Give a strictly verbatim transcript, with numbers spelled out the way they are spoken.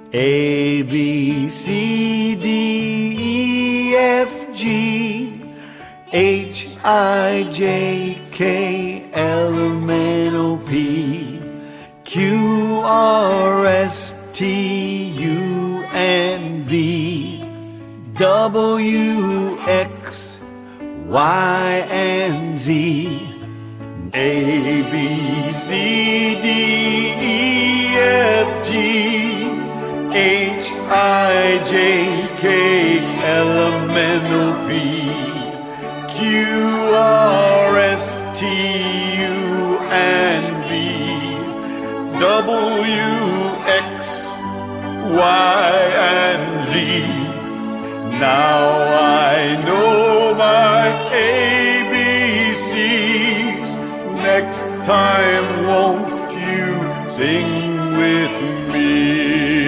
A, B, C, D, E, F, G, H, I, J, K, L, M, N, O, P, Q, R, S, T, U, and V, W, X, Y, and Z. A, B, C, D, E, F, G, H, I, J, K, L, M, N, O, P, Q, R, S, T, U, and V, W, X, Y, and Z. Now I know my A B Cs. Next time, won't you sing with me?